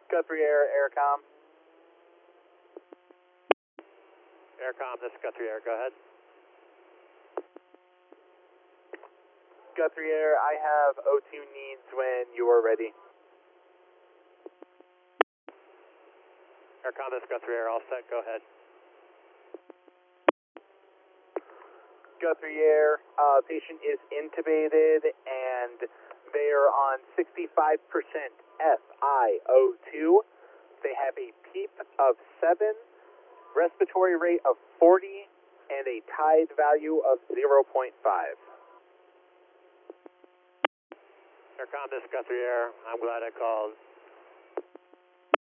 Guthrie Air, Aircom. Aircom, this is Guthrie Air, go ahead. Guthrie Air, I have O2 needs when you are ready. Aircom, this is Guthrie Air, all set, go ahead. Guthrie Air, patient is intubated and they are on 65% FiO2. They have a PEEP of 7, respiratory rate of 40, and a tide value of 0.5. Aircom, this is Guthrie Air, I'm glad I called.